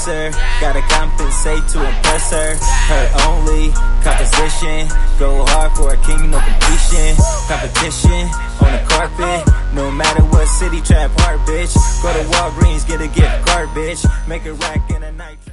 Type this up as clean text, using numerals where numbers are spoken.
her. Gotta compensate to impress her. Her only composition. Go hard for a king, no completion. Competition on the carpet. No matter what city, trap hard, bitch. Go to Walgreens, get a gift card, bitch. Make a rack in a night.